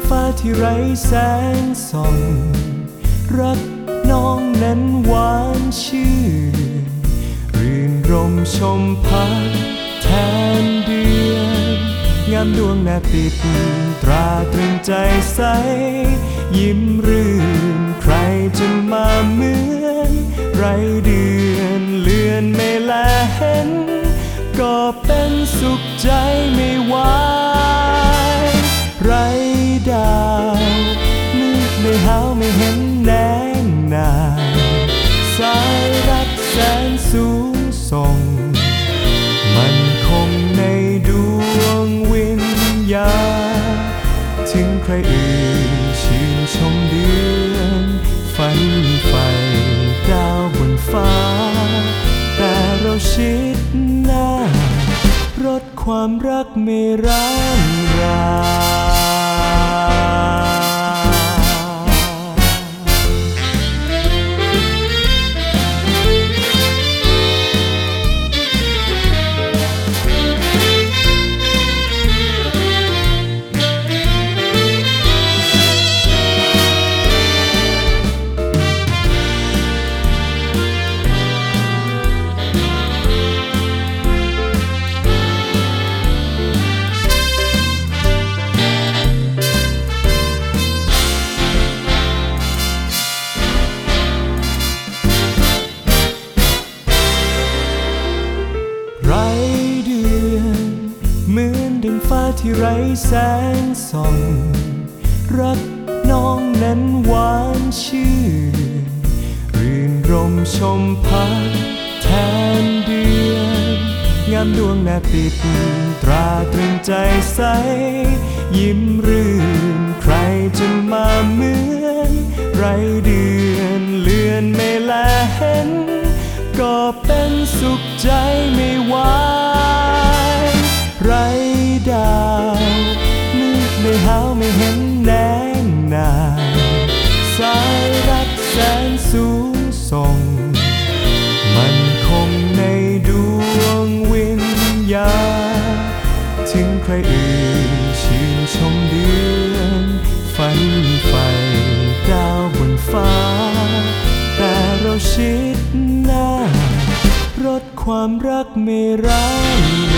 ฟ้าที่ไร้แสงส่องรักน้องนั้นหวานชื่นรื่นรมชมพักแทนเดือนงามดวงแนบติดตราตรึงใจใสยิ้มรื่นใครจะมาเหมือนไรเดือนเลือนไม่แลเห็นก็เป็นสุขใจไม่ไหวไรดาวมืดไม่หาวไม่เห็นแนงนายสายรักแสนสูงส่งมันคงในดวงวิญญาณถึงใครอื่นชื่นชมเดือนฝันไฟดาวบนฟ้าแต่เราชิดหน้ารถความรักไม่ร้างรา ฟ้าที่ไร้แสงส่องรักน้องนั้นหวานชื่นรื่นรมชมพักแทนเดือนงามดวงแนบติดตราตรึงใจใสยิ้มรื่นใครจะมาเหมือนไรเดือนเลือนไม่แลเห็นก็เป็นสุขใจไม่ไหวไรดาวมืดไม่หาวไม่เห็นแนงนายสายรักแสนสูงส่งมันคงในดวงวิญญาณถึงใครอื่นชื่นชมเดือนฝันไฟดาวบนฟ้าแต่เราชิดหน้ารถความรักไม่ร้าง